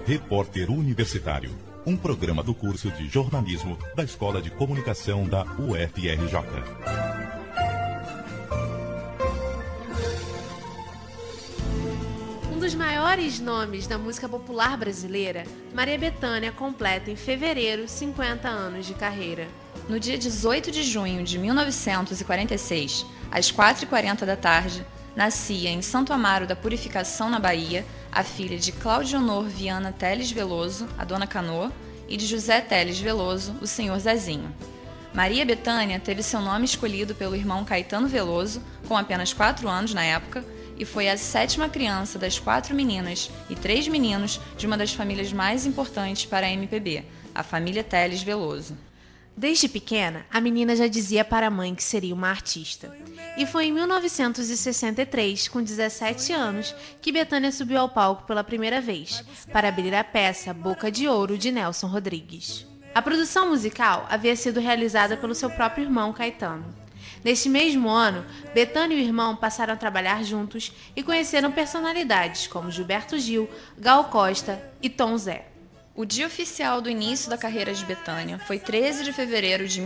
Repórter Universitário, um programa do curso de jornalismo da Escola de Comunicação da UFRJ. Um dos maiores nomes da música popular brasileira, Maria Bethânia completa em fevereiro 50 anos de carreira. No dia 18 de junho de 1946, às 4h40 da tarde, nascia em Santo Amaro da Purificação, na Bahia, a filha de Cláudio Honor Viana Teles Veloso, a Dona Canoa, e de José Teles Veloso, o Senhor Zezinho. Maria Bethânia teve seu nome escolhido pelo irmão Caetano Veloso, com apenas 4 anos na época, e foi a 7ª criança das 4 meninas e 3 meninos de uma das famílias mais importantes para a MPB, a família Teles Veloso. Desde pequena, a menina já dizia para a mãe que seria uma artista. E foi em 1963, com 17 anos, que Bethânia subiu ao palco pela primeira vez, para abrir a peça Boca de Ouro, de Nelson Rodrigues. A produção musical havia sido realizada pelo seu próprio irmão Caetano. Neste mesmo ano, Bethânia e o irmão passaram a trabalhar juntos e conheceram personalidades como Gilberto Gil, Gal Costa e Tom Zé. O dia oficial do início da carreira de Bethânia foi 13 de fevereiro de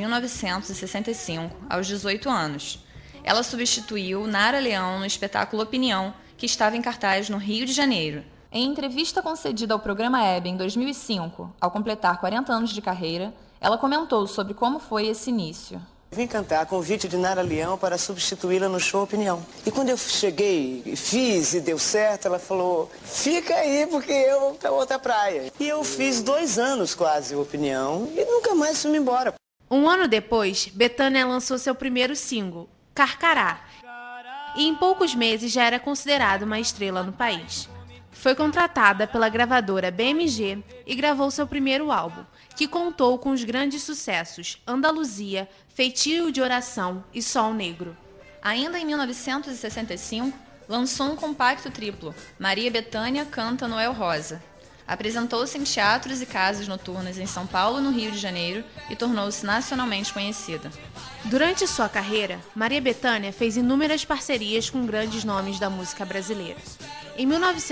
1965, aos 18 anos. Ela substituiu Nara Leão no espetáculo Opinião, que estava em cartaz no Rio de Janeiro. Em entrevista concedida ao programa Hebe em 2005, ao completar 40 anos de carreira, ela comentou sobre como foi esse início. Vim cantar a convite de Nara Leão para substituí-la no show Opinião. E quando eu cheguei, fiz e deu certo, ela falou, fica aí porque eu vou para outra praia. E eu fiz 2 anos quase Opinião e nunca mais fui embora. Um ano depois, Bethânia lançou seu primeiro single, Carcará, e em poucos meses já era considerada uma estrela no país. Foi contratada pela gravadora BMG e gravou seu primeiro álbum, que contou com os grandes sucessos Andaluzia, Feitio de Oração e Sol Negro. Ainda em 1965, lançou um compacto triplo, Maria Bethânia Canta Noel Rosa. Apresentou-se em teatros e casas noturnas em São Paulo e no Rio de Janeiro e tornou-se nacionalmente conhecida. Durante sua carreira, Maria Bethânia fez inúmeras parcerias com grandes nomes da música brasileira. Em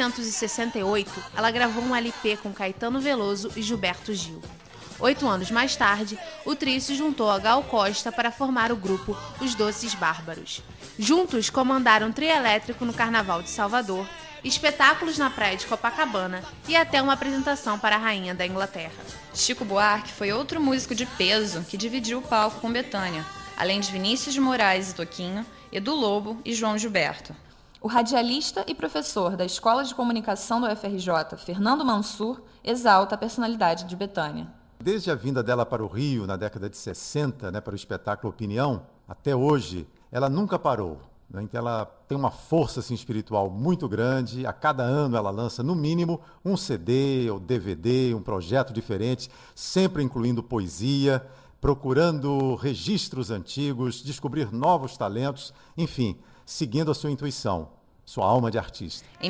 1968, ela gravou um LP com Caetano Veloso e Gilberto Gil. 8 anos mais tarde, o trio se juntou a Gal Costa para formar o grupo Os Doces Bárbaros. Juntos comandaram trio elétrico no Carnaval de Salvador, espetáculos na praia de Copacabana e até uma apresentação para a Rainha da Inglaterra. Chico Buarque foi outro músico de peso que dividiu o palco com Bethânia, além de Vinícius de Moraes e Toquinho, Edu Lobo e João Gilberto. O radialista e professor da Escola de Comunicação da UFRJ, Fernando Mansur, exalta a personalidade de Bethânia. Desde a vinda dela para o Rio, na década de 60, para o espetáculo Opinião, até hoje, ela nunca parou. Então ela tem uma força espiritual muito grande. A cada ano ela lança, no mínimo, um CD ou DVD, um projeto diferente, sempre incluindo poesia, procurando registros antigos, descobrir novos talentos, enfim, seguindo a sua intuição, sua alma de artista. Em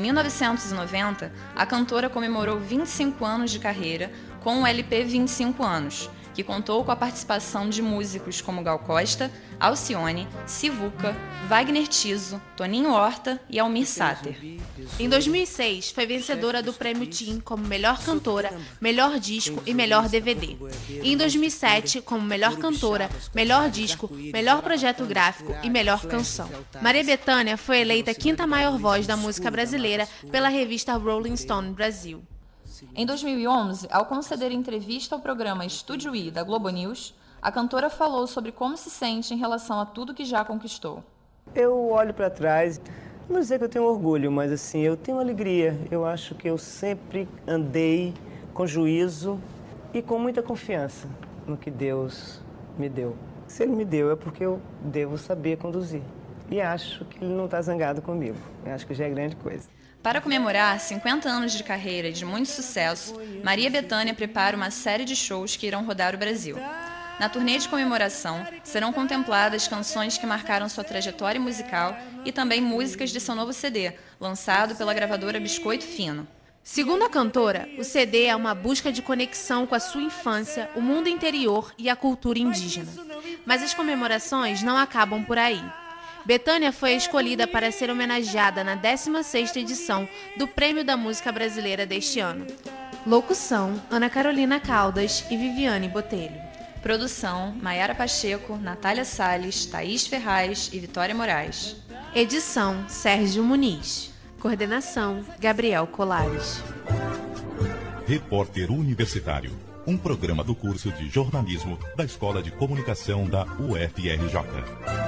1990, a cantora comemorou 25 anos de carreira com o LP 25 anos, que contou com a participação de músicos como Gal Costa, Alcione, Sivuca, Wagner Tiso, Toninho Horta e Almir Sater. Em 2006, foi vencedora do Prêmio TIM como Melhor Cantora, Melhor Disco e Melhor DVD. E em 2007, como Melhor Cantora, Melhor Disco, Melhor Projeto Gráfico e Melhor Canção. Maria Bethânia foi eleita a 5ª maior voz da música brasileira pela revista Rolling Stone Brasil. Em 2011, ao conceder entrevista ao programa Estúdio I da Globo News, a cantora falou sobre como se sente em relação a tudo que já conquistou. Eu olho para trás, não vou dizer que eu tenho orgulho, mas assim, eu tenho alegria. Eu acho que eu sempre andei com juízo e com muita confiança no que Deus me deu. Se Ele me deu é porque eu devo saber conduzir. E acho que Ele não está zangado comigo. Eu acho que já é grande coisa. Para comemorar 50 anos de carreira e de muito sucesso, Maria Bethânia prepara uma série de shows que irão rodar o Brasil. Na turnê de comemoração, serão contempladas canções que marcaram sua trajetória musical e também músicas de seu novo CD, lançado pela gravadora Biscoito Fino. Segundo a cantora, o CD é uma busca de conexão com a sua infância, o mundo interior e a cultura indígena. Mas as comemorações não acabam por aí. Bethânia foi escolhida para ser homenageada na 16ª edição do Prêmio da Música Brasileira deste ano. Locução, Ana Carolina Caldas e Viviane Botelho. Produção, Maiara Pacheco, Natália Salles, Thaís Ferraz e Vitória Moraes. Edição, Sérgio Muniz. Coordenação, Gabriel Colares. Repórter Universitário, um programa do curso de jornalismo da Escola de Comunicação da UFRJ.